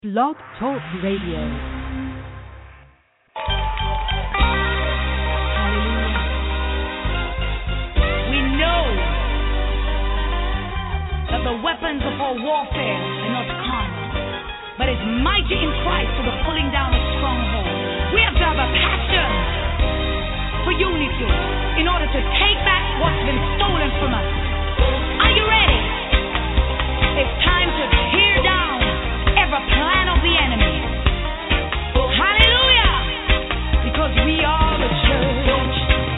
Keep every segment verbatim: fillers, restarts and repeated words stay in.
Blog Talk Radio. We know that the weapons of our warfare are not carnal, but it's mighty in Christ for the pulling down of strongholds. We have to have a passion for unity in order to take back what's been stolen from us. Are you ready? It's time to tear down every plan of the enemy. Hallelujah! Because we are the church.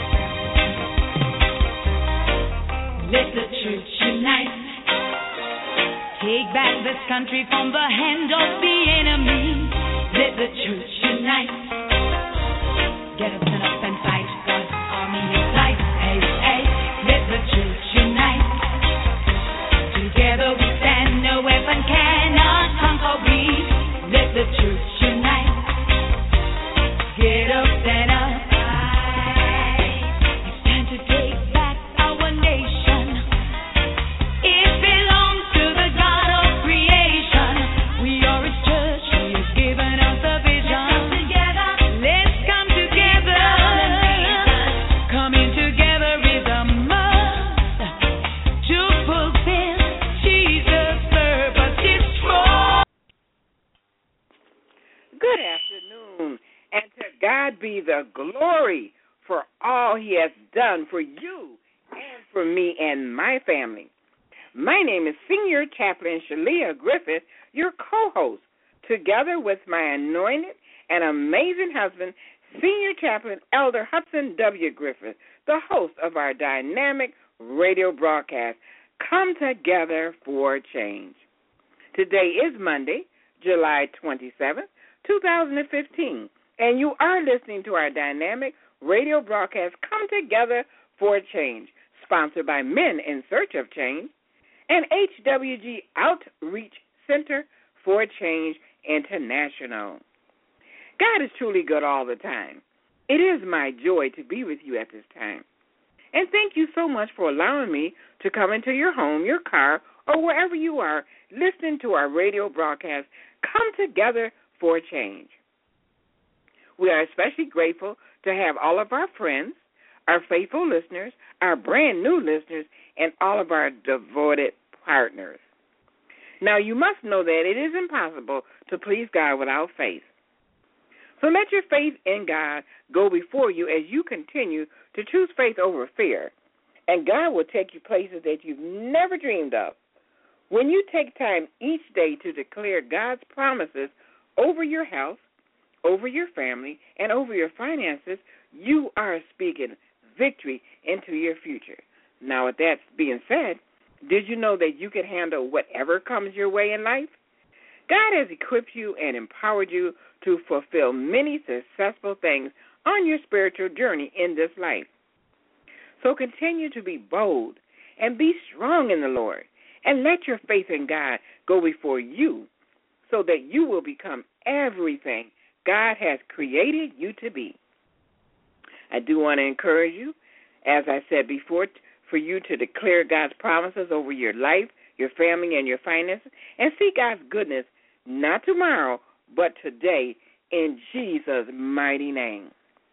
Let the church unite. Take back this country from the hand of the enemy. Let the church unite. Get up, stand up and fight. God's army is light. Hey, hey, let the church unite. Together we stand, no weapon cannot conquer we. Let the church unite. Get up, stand up. It's time to take back our nation. It belongs to the God of creation. We are His church. He has given us a vision. Let's come together. Coming together is a must to fulfill Jesus' purpose. Destroy. Good afternoon, and to God be the glory for all He has done for you and for me and my family. My name is Senior Chaplain Shalia Griffith, your co-host, together with my anointed and amazing husband, Senior Chaplain Elder Hudson W. Griffith, the host of our dynamic radio broadcast, Come Together for Change. Today is Monday, July twenty-seventh, twenty fifteen, and you are listening to our dynamic radio broadcast, Come Together for Change, sponsored by Men in Search of Change and H W G Outreach Center for Change International. God is truly good all the time. It is my joy to be with you at this time. And thank you so much for allowing me to come into your home, your car, or wherever you are listening to our radio broadcast, Come Together for Change. We are especially grateful to have all of our friends, our faithful listeners, our brand new listeners, and all of our devoted partners. Now, you must know that it is impossible to please God without faith. So let your faith in God go before you as you continue to choose faith over fear, and God will take you places that you've never dreamed of. When you take time each day to declare God's promises over your health, over your family, and over your finances, you are speaking victory into your future. Now, with that being said, did you know that you can handle whatever comes your way in life? God has equipped you and empowered you to fulfill many successful things on your spiritual journey in this life. So continue to be bold and be strong in the Lord, and let your faith in God go before you so that you will become everything God has created you to be. I do want to encourage you, as I said before, for you to declare God's promises over your life, your family, and your finances, and see God's goodness, not tomorrow, but today, in Jesus' mighty name.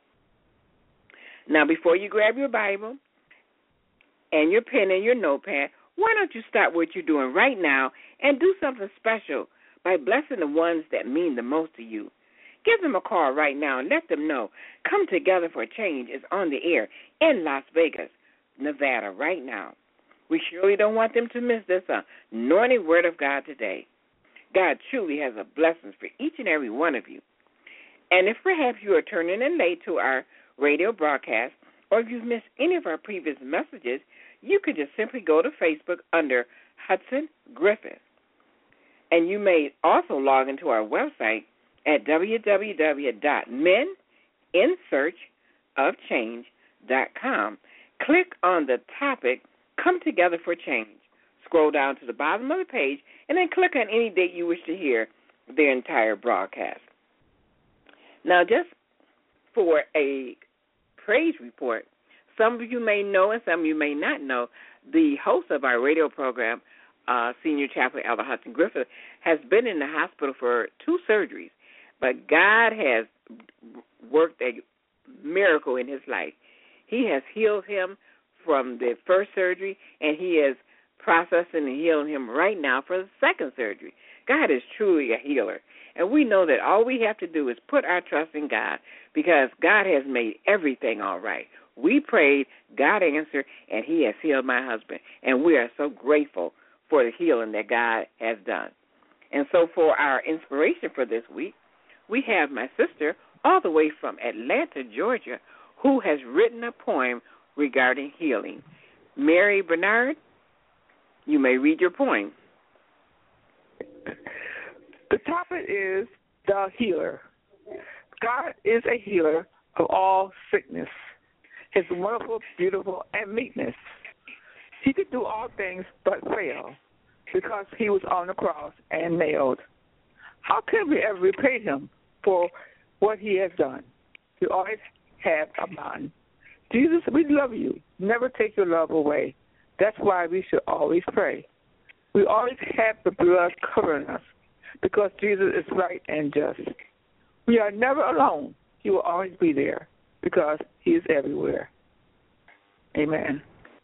Now, before you grab your Bible and your pen and your notepad, why don't you stop what you're doing right now and do something special by blessing the ones that mean the most to you. Give them a call right now and let them know Come Together for Change is on the air in Las Vegas, Nevada, right now. We surely don't want them to miss this anointed word of God today. God truly has a blessing for each and every one of you. And if perhaps you are turning in late to our radio broadcast, or if you've missed any of our previous messages, you could just simply go to Facebook under Hudson Griffith. And you may also log into our website at w w w dot men in search of change dot com. Click on the topic, Come Together for Change. Scroll down to the bottom of the page, and then click on any date you wish to hear the entire broadcast. Now, just for a praise report, some of you may know and some of you may not know, the host of our radio program, uh, Senior Chaplain Elder Hudson Griffith, has been in the hospital for two surgeries, but God has worked a miracle in his life. He has healed him from the first surgery, and he is processing and healing him right now for the second surgery. God is truly a healer, and we know that all we have to do is put our trust in God, because God has made everything all right. We prayed, God answered, and he has healed my husband, and we are so grateful for the healing that God has done. And so for our inspiration for this week, we have my sister all the way from Atlanta, Georgia, who has written a poem regarding healing. Mary Bernard, you may read your poem. The topic is the healer. God is a healer of all sickness. His wonderful, beautiful, and meekness. He could do all things but fail, because he was on the cross and nailed. How can we ever repay him for what he has done? We always have a bond. Jesus, we love you. Never take your love away. That's why we should always pray. We always have the blood covering us, because Jesus is right and just. We are never alone. He will always be there, because he is everywhere. Amen.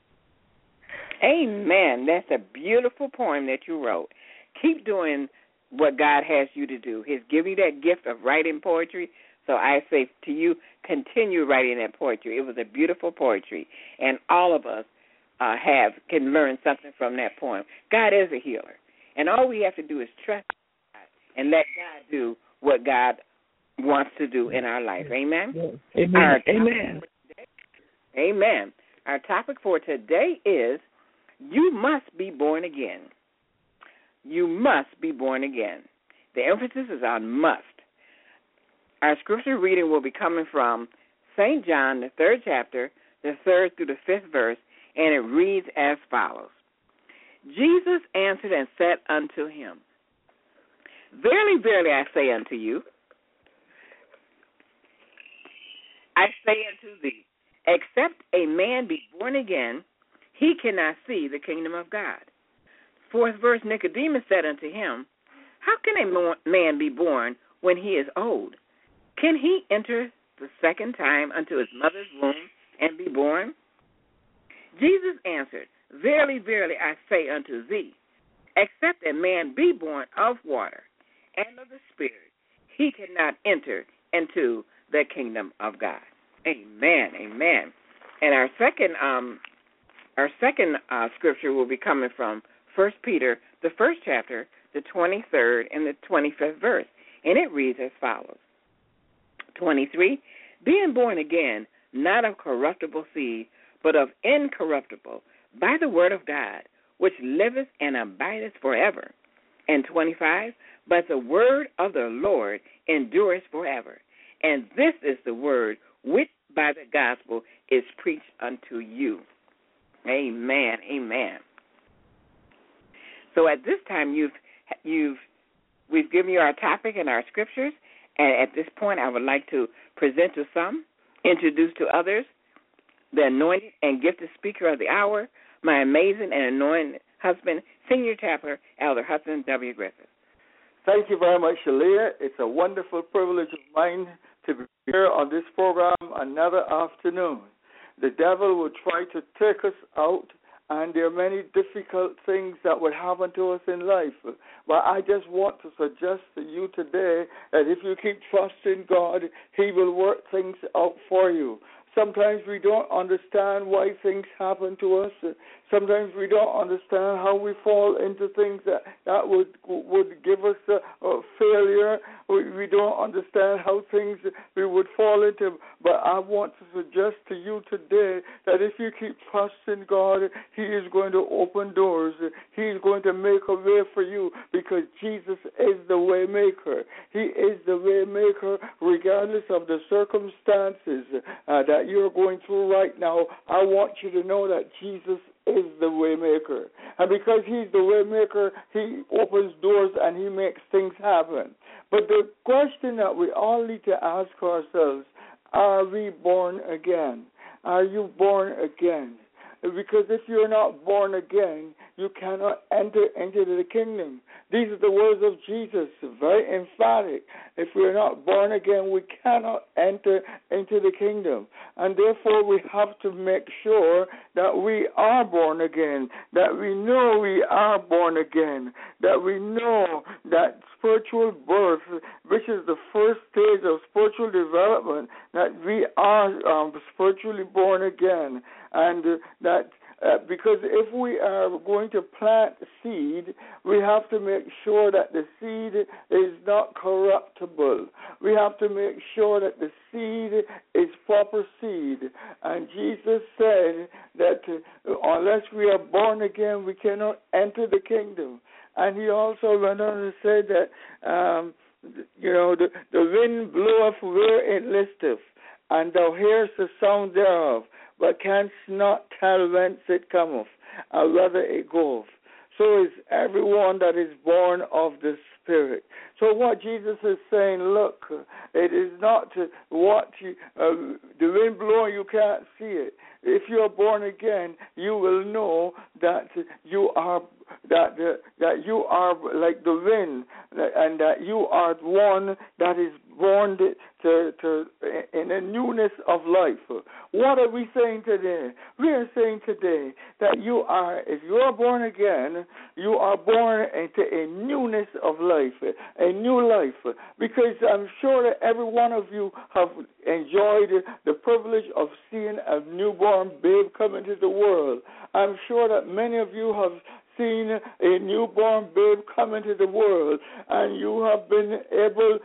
Amen. That's a beautiful poem that you wrote. Keep doing what God has you to do. He's giving you that gift of writing poetry. So I say to you, continue writing that poetry. It was a beautiful poetry, and all of us uh, have can learn something from that poem. God is a healer, and all we have to do is trust God and let God do what God wants to do in our life. Amen? Amen. Our Amen. Today, amen. Our topic for today is, you must be born again. You must be born again. The emphasis is on must. Our scripture reading will be coming from Saint John, the third chapter, the third through the fifth verse, and it reads as follows. Jesus answered and said unto him, Verily, verily, I say unto you, I say unto thee, except a man be born again, he cannot see the kingdom of God. Fourth verse, Nicodemus said unto him, How can a man be born when he is old? Can he enter the second time unto his mother's womb and be born? Jesus answered, Verily, verily, I say unto thee, except a man be born of water and of the Spirit, he cannot enter into the kingdom of God. Amen, amen. And our second, um, our second uh, scripture will be coming from First Peter, the first chapter, the twenty-third and the twenty-fifth verse, and it reads as follows. twenty-three, being born again, not of corruptible seed, but of incorruptible, by the word of God, which liveth and abideth forever. And twenty-five, but the word of the Lord endureth forever. And this is the word which by the gospel is preached unto you. Amen, amen. So at this time, you've you've we've given you our topic and our scriptures, and at this point, I would like to present to some, introduce to others, the anointed and gifted speaker of the hour, my amazing and anointed husband, Senior Chaplain Elder Hudson W. Griffith. Thank you very much, Shalia. It's a wonderful privilege of mine to be here on this program another afternoon. The devil will try to take us out, and there are many difficult things that would happen to us in life. But I just want to suggest to you today that if you keep trusting God, he will work things out for you. Sometimes we don't understand why things happen to us. Sometimes we don't understand how we fall into things that, that would would give us a, a failure. We, we don't understand how things we would fall into. But I want to suggest to you today that if you keep trusting God, he is going to open doors. He is going to make a way for you, because Jesus is the way maker. He is the way maker regardless of the circumstances uh, that you're going through right now. I want you to know that Jesus is the way maker. And because he's the way maker, he opens doors and he makes things happen. But the question that we all need to ask ourselves, are we born again? Are you born again? because if you're not born again, you cannot enter into the kingdom. These are the words of Jesus, very emphatic. If we're not born again, we cannot enter into the kingdom. And therefore, we have to make sure that we are born again, that we know we are born again, that we know that spiritual birth, which is the first stage of spiritual development, that we are um, spiritually born again. And uh, that Uh, because if we are going to plant seed, we have to make sure that the seed is not corruptible. We have to make sure that the seed is proper seed. And Jesus said that uh, unless we are born again, we cannot enter the kingdom. And he also went on to say that, um, you know, the, the wind bloweth where it listeth, and thou hearest the sound thereof, but canst not tell whence it cometh, or whither it goeth. So is everyone that is born of the Spirit. So what Jesus is saying, look, it is not what you, uh, the wind blowing, you can't see it. If you are born again, you will know that you are that uh, that you are like the wind, and that you are one that is born to, to in a newness of life. What are we saying today? We are saying today that you are, if you are born again, you are born into a newness of life, a new life. Because I'm sure that every one of you have enjoyed the privilege of seeing a newborn babe come into the world. I'm sure that many of you have seen a newborn babe come into the world, and you have been able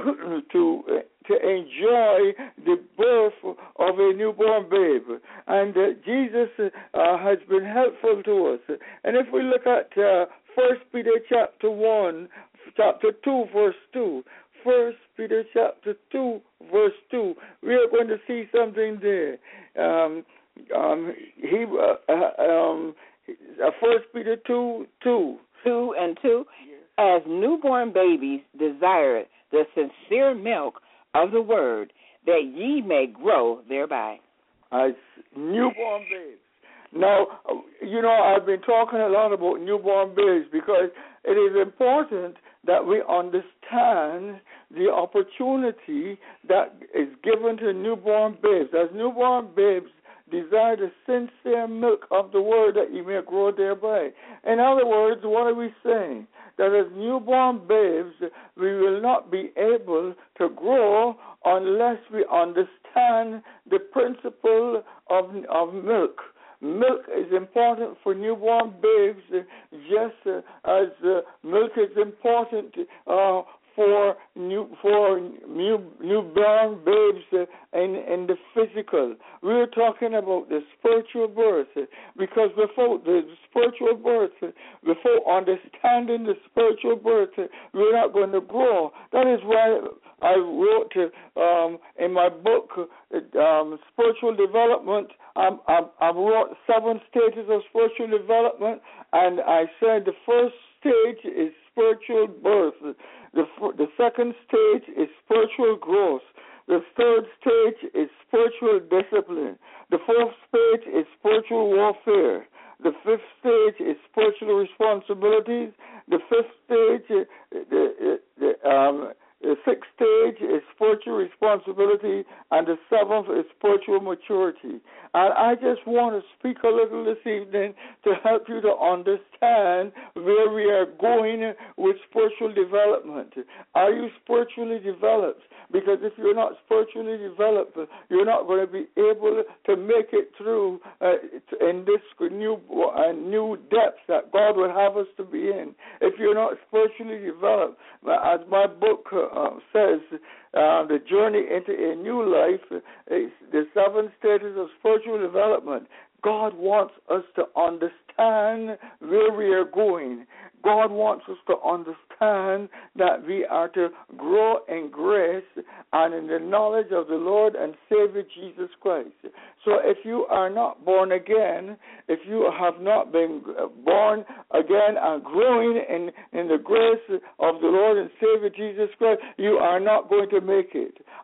to to enjoy the birth of a newborn babe. And uh, Jesus uh, has been helpful to us. And if we look at uh, First Peter chapter one, chapter two, verse two, First Peter chapter two, verse two, we are going to see something there. Um, um, he, uh, uh, um, First Peter two, two. Two and two. Yes. As newborn babies desire the sincere milk of the word, that ye may grow thereby. As newborn babes. Now, you know, I've been talking a lot about newborn babes because it is important that we understand the opportunity that is given to newborn babes. As newborn babes desire the sincere milk of the word, that ye may grow thereby. In other words, what are we saying? That as newborn babes, we will not be able to grow unless we understand the principle of, of milk. Milk is important for newborn babes, just uh, as uh, milk is important uh, for new for new newborn babes uh, in in the physical. We're talking about the spiritual birth, uh, because without the spiritual birth, uh, without understanding the spiritual birth, uh, we're not going to grow. That is why I wrote uh, um, in my book, uh, um, Spiritual Development. Um, I, I wrote seven stages of spiritual development, and I said the first stage is spiritual birth. The, the second stage is spiritual growth. The third stage is spiritual discipline. The fourth stage is spiritual warfare. The fifth stage is spiritual responsibilities. The fifth stage, the, the, um, the sixth stage is spiritual responsibility, and the seventh is spiritual maturity. And I just want to speak a little this evening to help you to understand where we are going with spiritual development. Are you spiritually developed? Because if you're not spiritually developed, you're not going to be able to make it through uh, in this new uh, new depth that God would have us to be in. If you're not spiritually developed, as my book uh, says, Uh, the journey into a new life, is the seven stages of spiritual development. God wants us to understand where we are going. God wants us to understand that we are to grow in grace and in the knowledge of the Lord and Savior Jesus Christ. So if you are not born again, if you have not been born again and growing in, in the grace of the Lord and Savior Jesus Christ, you are not going to make it.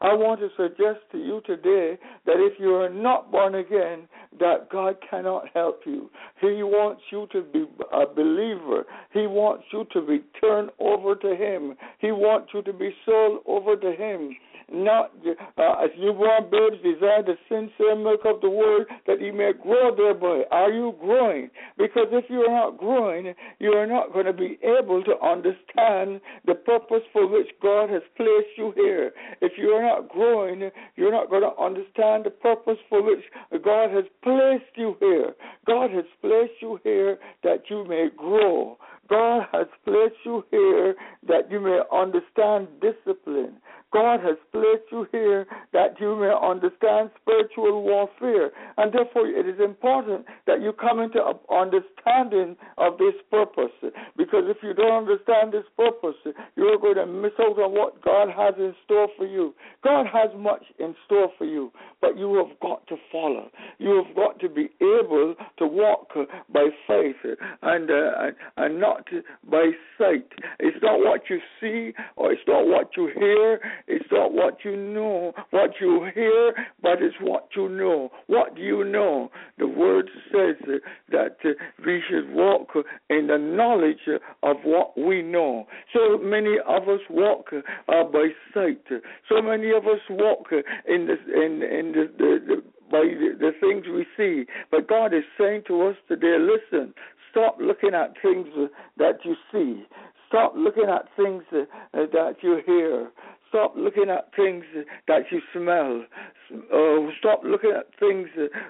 I want to suggest to you today that if you are not born again, that God cannot help you. He wants you to be a believer. He wants you to be turned over to Him. He wants you to be sold over to Him. Not uh, as newborn babes desire the sincere milk of the word, that ye may grow thereby. Are you growing? Because if you are not growing, you are not going to be able to understand the purpose for which God has placed you here. If you are not growing, you're not going to understand the purpose for which God has placed you here. God has placed you here that you may grow. God has placed you here that you may understand discipline. God has placed you here that you may understand spiritual warfare. And therefore, it is important that you come into an understanding of this purpose. Because if you don't understand this purpose, you're going to miss out on what God has in store for you. God has much in store for you, but you have got to follow. You have got to be able to walk by faith and, uh, and not by sight. It's not what you see or it's not what you hear. It's not what you know, what you hear, but it's what you know. What do you know? The word says that we should walk in the knowledge of what we know. So many of us walk uh, by sight. So many of us walk in the in in the, the, the by the, the things we see. But God is saying to us today, listen, stop looking at things that you see. Stop looking at things that you hear. Stop looking at things that you smell. Oh, stop looking at things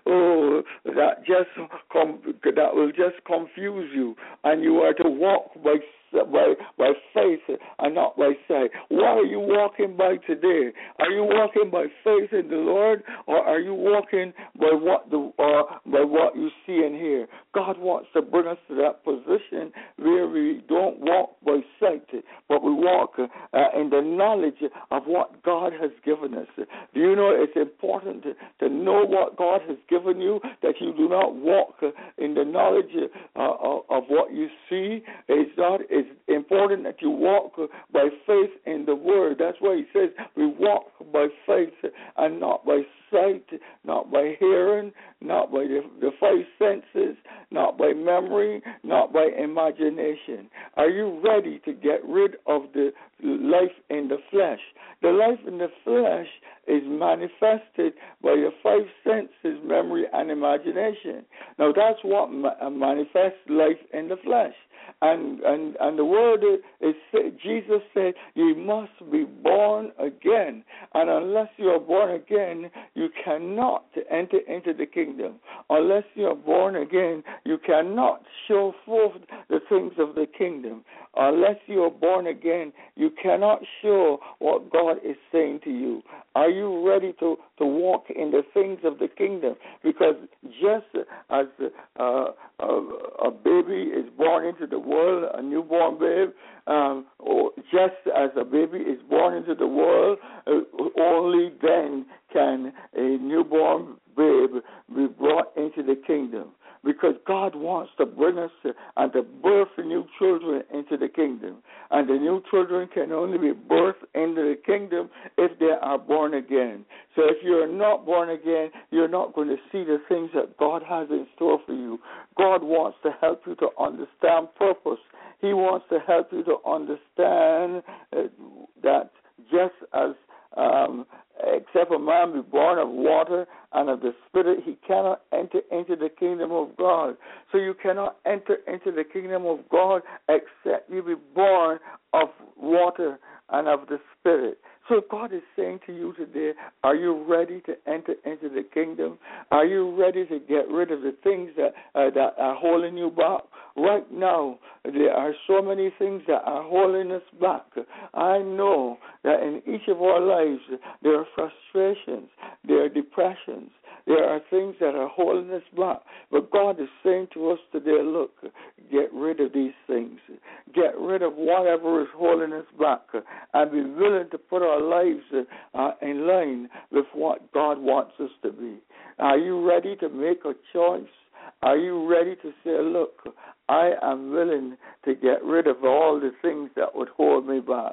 oh, that just com- that will just confuse you. And you are to walk by by by faith and not by sight. What are you walking by today? Are you walking by faith in the Lord, or are you walking by what the uh, by what you see and hear? God wants to bring us to that position where we don't walk by sight, but we walk uh, in the knowledge of what God has given us. Do you know it's important to, to know what God has given you, that you do not walk uh, in the knowledge uh, of, of what you see? It's not. It's important that you walk uh, by faith in the Word. That's why He says we walk by faith and not by sight, not by hearing, not by the, the five senses, not by memory, not by imagination. Are you ready to get rid of the life in the flesh? The life in the flesh is manifested by your five senses, memory, and imagination. Now, that's what ma- manifests life in the flesh. And, and and the word is, Jesus said, you must be born again. And unless you are born again, you cannot enter into the kingdom. Unless you are born again, you cannot show forth the things of the kingdom. Unless you are born again, you cannot show what God is saying to you. Are you ready to, to walk in the things of the kingdom? Because just as uh, a, a baby is born into the world, a newborn babe, um, or just as a baby is born into the world, uh, only then can a newborn babe be brought into the kingdom. Because God wants to bring us to, and to birth new children into the kingdom. And the new children can only be birthed into the kingdom if they are born again. So if you're not born again, you're not going to see the things that God has in store for you. God wants to help you to understand purpose. He wants to help you to understand uh, that just as um, except a man be born of water and of the Spirit, he cannot enter into the kingdom of God. So you cannot enter into the kingdom of God except you be born of water and of the Spirit. So God is saying to you today, are you ready to enter into the kingdom? Are you ready to get rid of the things that uh, that are holding you back? Right now, there are so many things that are holding us back. I know that in each of our lives, there are frustrations, there are depressions, there are things that are holding us back. But God is saying to us today, look, get rid of these things. Get rid of whatever is holding us back and be willing to put our lives uh, in line with what God wants us to be. Are you ready to make a choice? Are you ready to say, look, I am willing to get rid of all the things that would hold me back.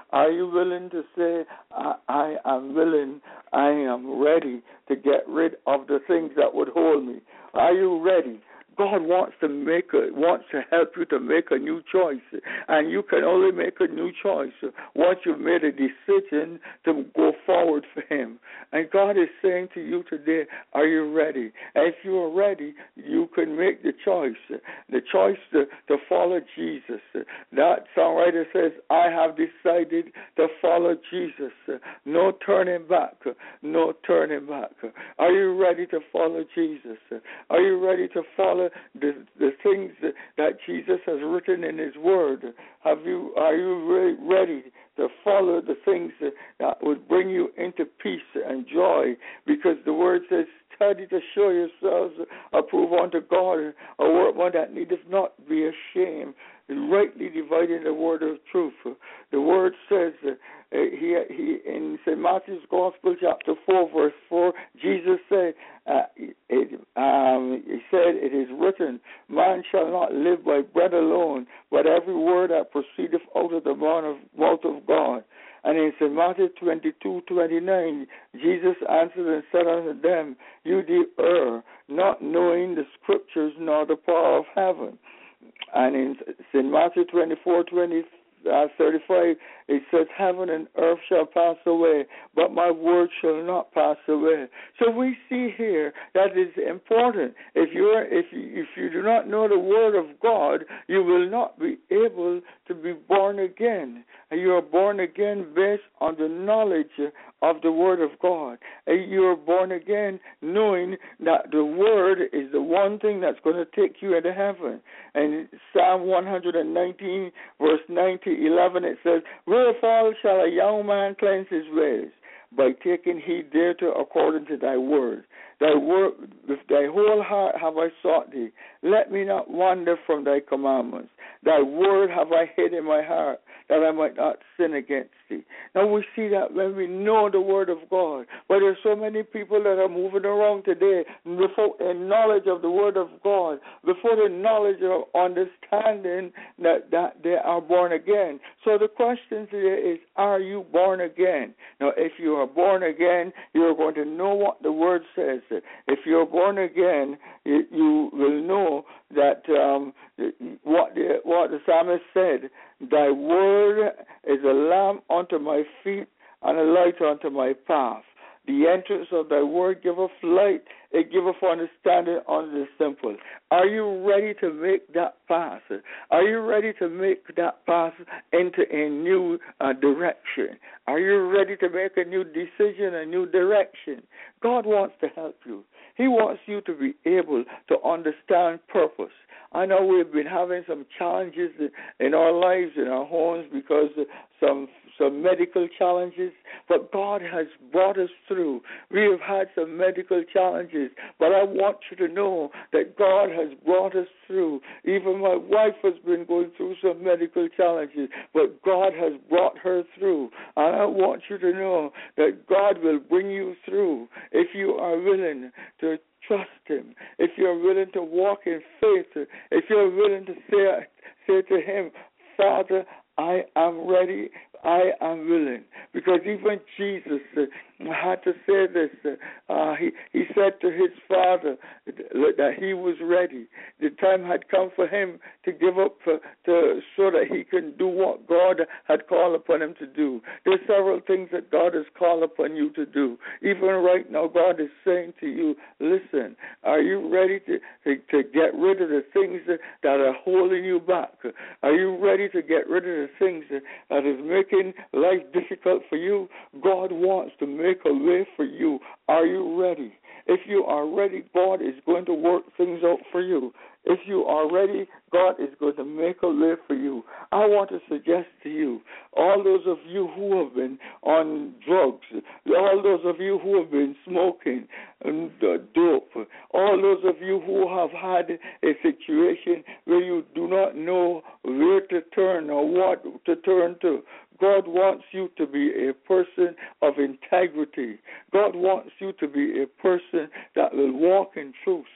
Are you willing to say, I, I am willing, I am ready to get rid of the things that would hold me? Are you ready? God wants to make a, wants to help you to make a new choice, and you can only make a new choice once you've made a decision to go forward for Him. And God is saying to you today, are you ready? And if you are ready, you can make the choice, the choice to, to follow Jesus. That songwriter says, I have decided to follow Jesus. No turning back, no turning back. Are you ready to follow Jesus? Are you ready to follow The, the things that, that Jesus has written in His Word? Have you? Are you really ready to follow the things that, that would bring you into peace and joy? Because the Word says, study to show yourselves approved unto God, a workman that needeth not be ashamed, rightly dividing the word of truth. The Word says, uh, he, he in Saint Matthew's Gospel, chapter four, verse four, Jesus said, uh, it, um, he said, it is written, man shall not live by bread alone, but every word that proceedeth out of the mouth of God. And in Saint Matthew twenty-two, twenty-nine, Jesus answered and said unto them, you do err, not knowing the Scriptures nor the power of heaven. And in Saint Matthew twenty-four, twenty, uh, thirty-five, it says, heaven and earth shall pass away, but my word shall not pass away. So we see here that it's important. If you are, if you, if you do not know the word of God, you will not be able to be born again. And you are born again based on the knowledge of the word of God. And you are born again knowing that the word is the one thing that's going to take you into heaven. And Psalm one nineteen, verse nine to eleven, it says, wherefore shall a young man cleanse his ways? By taking heed thereto according to thy word. Thy word, with thy whole heart have I sought thee. Let me not wander from thy commandments. Thy word have I hid in my heart, that I might not sin against thee. Now we see that when we know the word of God, but there's so many people that are moving around today before a knowledge of the word of God, before the knowledge of understanding that, that they are born again. So the question today is, are you born again? Now if you are born again, you're going to know what the word says. If you're born again, you, you will know that um, what the what the psalmist said, thy word is a lamp unto my feet and a light unto my path. The entrance of thy word giveth light, it giveth understanding unto the simple. Are you ready to make that pass? Are you ready to make that pass into a new uh, direction? Are you ready to make a new decision, a new direction? God wants to help you. He wants you to be able to understand purpose. I know we've been having some challenges in our lives, in our homes, because of some some medical challenges, but God has brought us through. We have had some medical challenges, but I want you to know that God has brought us through. Even my wife has been going through some medical challenges, but God has brought her through. And I want you to know that God will bring you through if you are willing to trust Him, if you're willing to walk in faith, if you're willing to say, say to Him, Father, I am ready, I am willing. Because even Jesus uh, had to say this. Uh, he, he said to his Father that he was ready. The time had come for him to give up for, to, so that he can do what God had called upon him to do. There's several things that God has called upon you to do. Even right now, God is saying to you, listen, are you ready to, to, to get rid of the things that, that are holding you back? Are you ready to get rid of the things that, that is making life difficult for you? God wants to make a way for you. Are you ready? If you are ready, God is going to work things out for you. If you are ready, God is going to make a way for you. I want to suggest to you, all those of you who have been on drugs, all those of you who have been smoking and uh, dope, all those of you who have had a situation where you do not know where to turn or what to turn to, God wants you to be a person of integrity. God wants you to be a person that will walk in truth.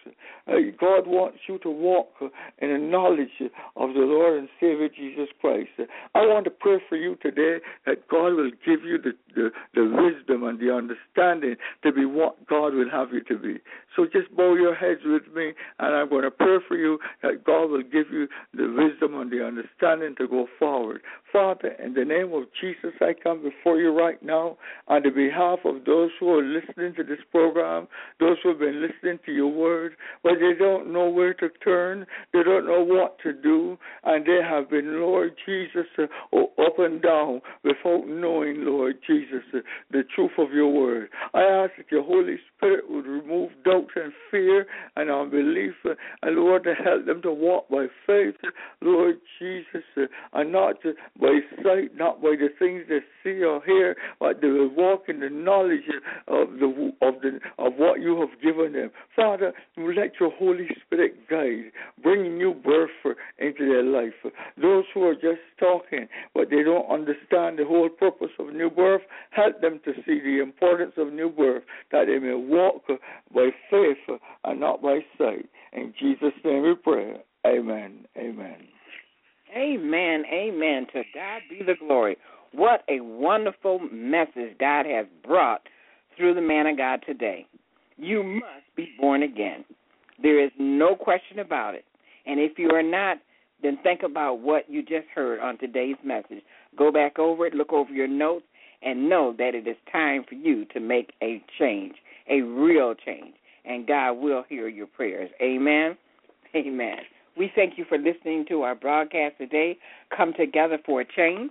uh, God wants you to walk uh, in the knowledge of the Lord and Savior Jesus Christ. Uh, I want to pray for you today that God will give you the, the, the wisdom and the understanding to be what God will have you to be. So just bow your heads with me, and I'm going to pray for you that God will give you the wisdom and the understanding to go forward. Father, in the name of Jesus, I come before you right now on the behalf of those who are listening to this program, those who have been listening to your word, but they don't know where to turn, they don't know what to do, and they have been, Lord Jesus, uh, up and down without knowing, Lord Jesus, uh, the truth of your word. I ask that your Holy Spirit would remove doubt and fear and unbelief, uh, and Lord, to help them to walk by faith, Lord Jesus, uh, and not to, by sight, not by the things they see or hear, but they will walk in the knowledge of the of the of what you have given them. Father, let your Holy Spirit guide, bring new birth into their life. Those who are just talking, but they don't understand the whole purpose of new birth, help them to see the importance of new birth, that they may walk by faith and not by sight. In Jesus' name we pray. Amen. Amen. Amen. Amen. To God be the glory. What a wonderful message God has brought through the man of God today. You must be born again. There is no question about it. And if you are not, then think about what you just heard on today's message. Go back over it, look over your notes, and know that it is time for you to make a change, a real change. And God will hear your prayers. Amen. Amen. We thank you for listening to our broadcast today, Come Together for a Change.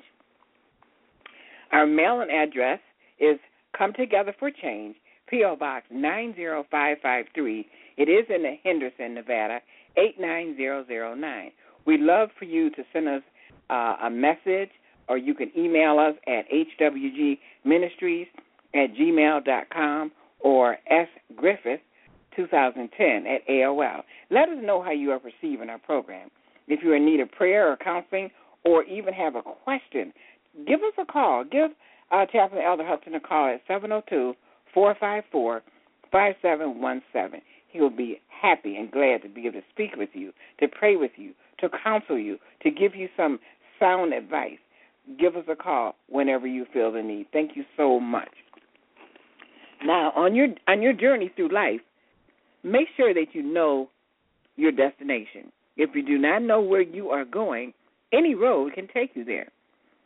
Our mailing address is Come Together for Change, P O. Box nine zero five five three. It is in Henderson, Nevada, eight nine zero zero nine. We'd love for you to send us uh, a message, or you can email us at h w g ministries at gmail dot com or sgriffith two thousand ten at A O L. Let us know how you are receiving our program. If you're in need of prayer or counseling, or even have a question, give us a call. Give uh, Chaplain Elder Hudson a call at seven oh two, four five four, five seven one seven. He will be happy and glad to be able to speak with you, to pray with you, to counsel you, to give you some sound advice. Give us a call whenever you feel the need. Thank you so much. Now, on your on your journey through life, make sure that you know your destination. If you do not know where you are going, any road can take you there.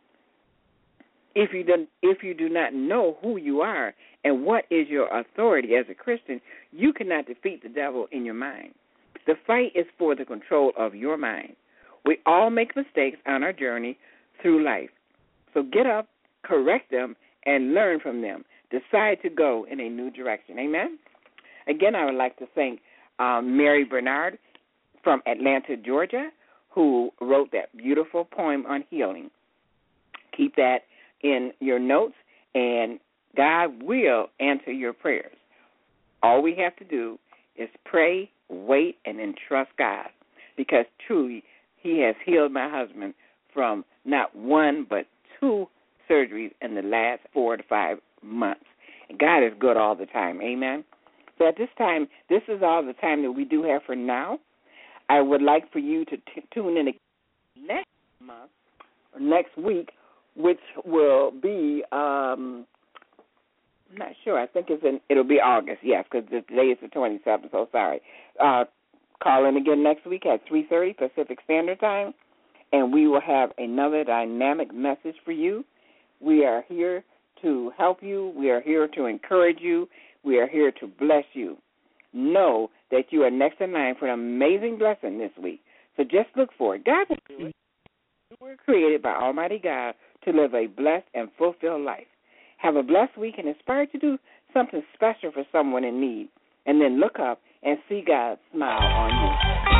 If you don't, if you do not know who you are and what is your authority as a Christian, you cannot defeat the devil in your mind. The fight is for the control of your mind. We all make mistakes on our journey through life. So get up, correct them, and learn from them. Decide to go in a new direction. Amen? Again, I would like to thank um, Mary Bernard from Atlanta, Georgia, who wrote that beautiful poem on healing. Keep that in your notes, and God will answer your prayers. All we have to do is pray, wait, and then trust God, because truly he has healed my husband from not one but two surgeries in the last four to five months. And God is good all the time. Amen. So at this time, this is all the time that we do have for now. I would like for you to t- tune in next month or next week, which will be, um, I'm not sure. I think it's in, it'll be August, yes, because today is the twenty-seventh, so sorry. Uh, call in again next week at three thirty Pacific Standard Time, and we will have another dynamic message for you. We are here to help you. We are here to encourage you. We are here to bless you. Know that you are next in line for an amazing blessing this week. So just look for it. God will do it. You were created by Almighty God to live a blessed and fulfilled life. Have a blessed week and inspire to do something special for someone in need. And then look up and see God smile on you.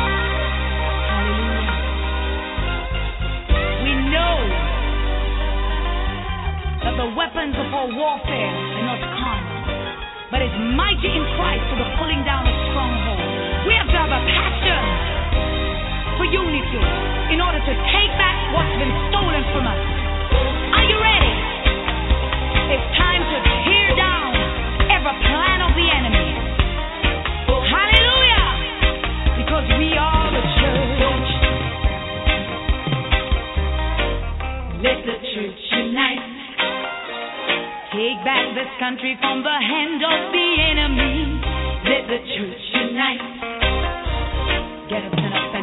We know that the weapons of our warfare are not carnal, but it's mighty in Christ for the pulling down of strongholds. We have to have a passion for unity in order to take back what's been stolen from us. Are you ready? It's time to tear down every plan of the enemy. Hallelujah! Take back this country from the hand of the enemy. Let the church unite. Get up and up.